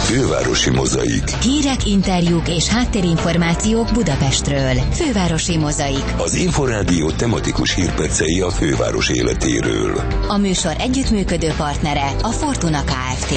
Fővárosi Mozaik. Hírek, interjúk és háttérinformációk Budapestről. Fővárosi Mozaik. Az Inforádió tematikus hírpercei a főváros életéről. A műsor együttműködő partnere a Fortuna Kft.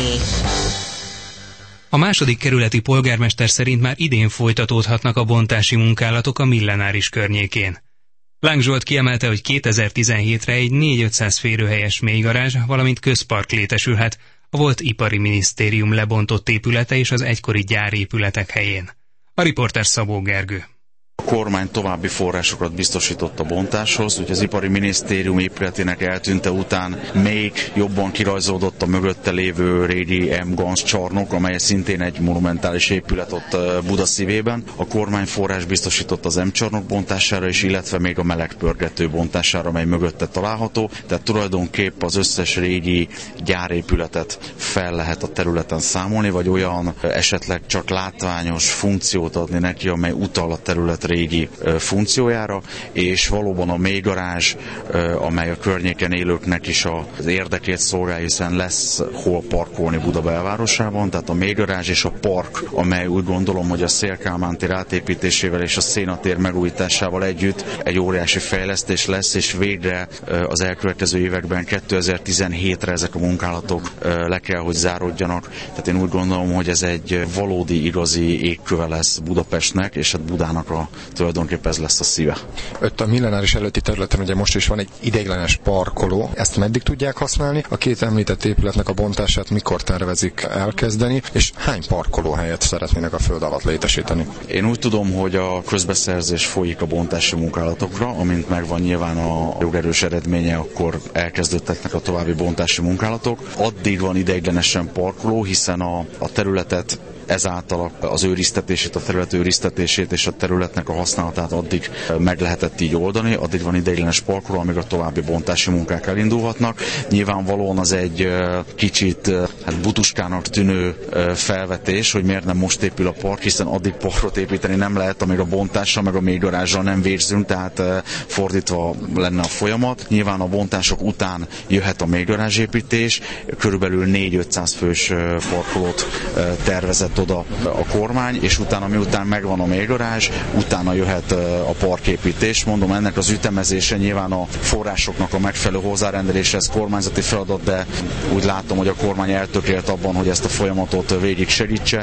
A második kerületi polgármester szerint már idén folytatódhatnak a bontási munkálatok a Millenáris környékén. Láng Zsolt kiemelte, hogy 2017-re egy 4-500 férőhelyes mélygarázs, valamint közpark létesülhet a volt ipari minisztérium lebontott épülete és az egykori gyárépületek helyén. A riporter Szabó Gergő. A kormány további forrásokat biztosított a bontáshoz, hogy az ipari minisztérium épületének eltűnte után még jobban kirajzódott a mögötte lévő régi M-Ganz csarnok, amely szintén egy monumentális épület ott Buda szívében. A kormány forrás biztosított az M-csarnok bontására is, illetve még a melegpörgető bontására, amely mögötte található. Tehát tulajdonképp az összes régi gyárépületet fel lehet a területen számolni, vagy olyan esetleg csak látványos funkciót adni neki, amely utal a terület régi funkciójára, és valóban a mélygarázs, amely a környéken élőknek is az érdekét szolgálja, hiszen lesz hol parkolni Buda belvárosában, tehát a mélygarázs és a park, amely úgy gondolom, hogy a Széll-Kálmán tér átépítésével és a Széna tér megújításával együtt egy óriási fejlesztés lesz, és végre az elkövetkező években 2017-re ezek a munkálatok le kell, hogy záródjanak. Tehát én úgy gondolom, hogy ez egy valódi, igazi égköve lesz Budapestnek, és hát Budának tulajdonképpen ez lesz a szíve. Ott a Millenáris előtti területen ugye most is van egy ideiglenes parkoló. Ezt meddig tudják használni? A két említett épületnek a bontását mikor tervezik elkezdeni, és hány parkolóhelyet szeretnének a föld alatt létesíteni? Én úgy tudom, hogy a közbeszerzés folyik a bontási munkálatokra, amint megvan nyilván a jogerős eredménye, akkor elkezdődtek a további bontási munkálatok. Addig van ideiglenesen parkoló, hiszen a területet ezáltal az őriztetését, a terület őriztetését és a területnek a használatát addig meg lehetett így oldani, addig van ideiglenes parkoló, amíg a további bontási munkák elindulhatnak. Nyilvánvalóan az egy kicsit butuskának tűnő felvetés, hogy miért nem most épül a park, hiszen addig parkot építeni nem lehet, amíg a bontással meg a mélygarázsal nem végzünk, tehát fordítva lenne a folyamat. Nyilván a bontások után jöhet a mélygarázsépítés, körülbelül 4-500 fős parkolót tervezett oda a kormány, és utána, miután megvan a mélygarázs, utána jöhet a parképítés. Mondom, ennek az ütemezése nyilván a forrásoknak a megfelelő hozzárendelése, ez kormányzati feladat, de úgy látom, hogy a kormány eltökélt abban, hogy ezt a folyamatot végig segítse.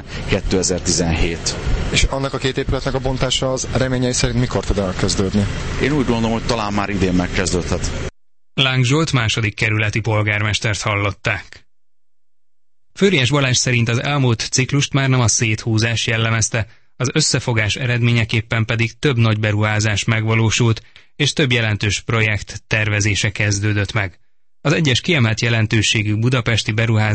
2017. És annak a két épületnek a bontása az reményei szerint mikor tud elkezdődni? Én úgy gondolom, hogy talán már idén megkezdődhet. Láng Zsolt második kerületi polgármestert hallották. Főriás Balázs szerint az elmúlt ciklust már nem a széthúzás jellemezte, az összefogás eredményeképpen pedig több nagy beruházás megvalósult, és több jelentős projekt tervezése kezdődött meg. Az egyes kiemelt jelentőségű budapesti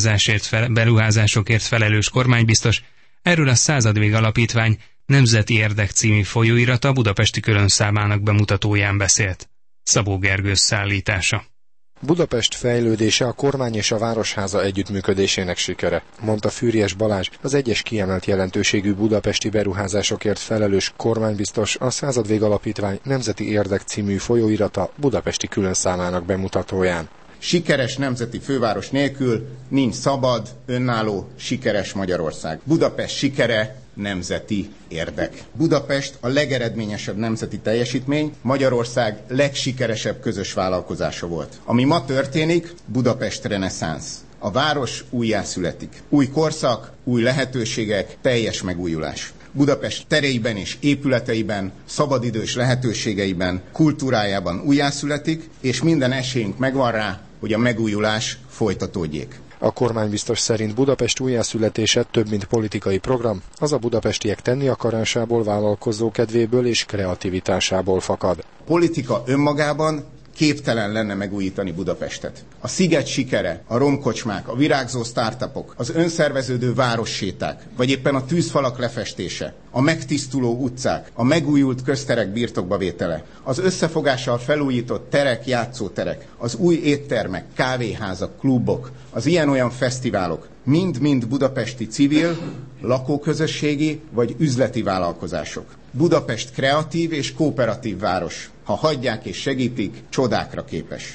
beruházásokért felelős kormánybiztos erről a Századvég Alapítvány Nemzeti Érdek című folyóirata budapesti különszámának bemutatóján beszélt. Szabó Gergő szállítása. Budapest fejlődése a kormány és a Városháza együttműködésének sikere, mondta Fűrjes Balázs, az egyes kiemelt jelentőségű budapesti beruházásokért felelős kormánybiztos a Századvég Alapítvány Nemzeti Érdek című folyóirata budapesti különszámának bemutatóján. Sikeres nemzeti főváros nélkül nincs szabad, önálló, sikeres Magyarország. Budapest sikere nemzeti érdek. Budapest a legeredményesebb nemzeti teljesítmény, Magyarország legsikeresebb közös vállalkozása volt. Ami ma történik, Budapest reneszánsz. A város újjászületik. Új korszak, új lehetőségek, teljes megújulás. Budapest tereiben és épületeiben, szabadidős lehetőségeiben, kultúrájában újjászületik, és minden esélyünk megvan rá, hogy a megújulás folytatódjék. A kormánybiztos szerint Budapest újjászületése több, mint politikai program, az a budapestiek tenni akarásából, vállalkozó kedvéből és kreativitásából fakad. Politika önmagában képtelen lenne megújítani Budapestet. A Sziget sikere, a romkocsmák, a virágzó startupok, az önszerveződő városséták, vagy éppen a tűzfalak lefestése, a megtisztuló utcák, a megújult közterek birtokba vétele, az összefogással felújított terek, játszóterek, az új éttermek, kávéházak, klubok, az ilyen-olyan fesztiválok, mind-mind budapesti civil, lakóközösségi vagy üzleti vállalkozások. Budapest kreatív és kooperatív város. Ha hagyják és segítik, csodákra képes.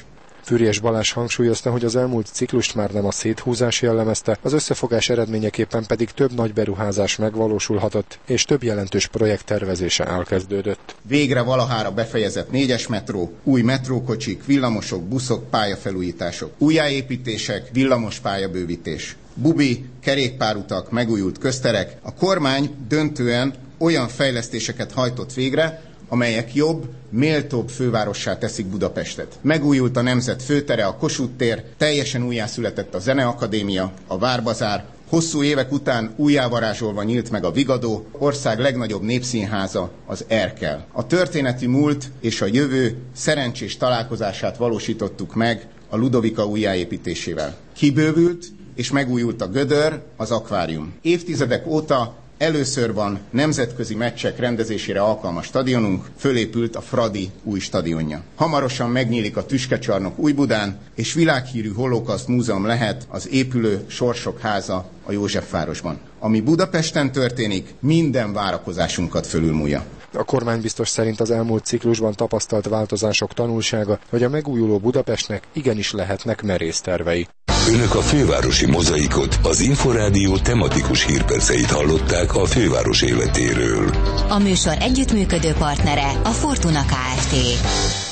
Füriyes Balázs hangsúlyozta, hogy az elmúlt ciklust már nem a széthúzás jellemezte, az összefogás eredményeképpen pedig több nagy beruházás megvalósulhatott, és több jelentős projekt tervezése elkezdődött. Végre valahára befejezett 4-es metró, új metrókocsik, villamosok, buszok, pályafelújítások, újjáépítések, villamos pályabővítés, bubi, kerékpárutak, megújult közterek. A kormány döntően olyan fejlesztéseket hajtott végre, amelyek jobb, méltóbb fővárossá teszik Budapestet. Megújult a Nemzet főtere, a Kossuth tér, teljesen újjászületett a Zeneakadémia, a Várbazár, hosszú évek után újjávarázsolva nyílt meg a Vigadó, ország legnagyobb népszínháza, az Erkel. A történeti múlt és a jövő szerencsés találkozását valósítottuk meg a Ludovika újjáépítésével. Kibővült és megújult a Gödör, az akvárium. Évtizedek óta először van nemzetközi meccsek rendezésére alkalmas stadionunk, fölépült a Fradi új stadionja. Hamarosan megnyílik a Tüskecsarnok Újbudán, és világhírű Holokauszt múzeum lehet az épülő Sorsok háza a Józsefvárosban. Ami Budapesten történik, minden várakozásunkat fölülmúlja. A kormánybiztos szerint az elmúlt ciklusban tapasztalt változások tanulsága, hogy a megújuló Budapestnek igenis lehetnek merész tervei. Önök a fővárosi mozaikot, az Inforádió tematikus hírperceit hallották a főváros életéről. A műsor együttműködő partnere a Fortuna Kft.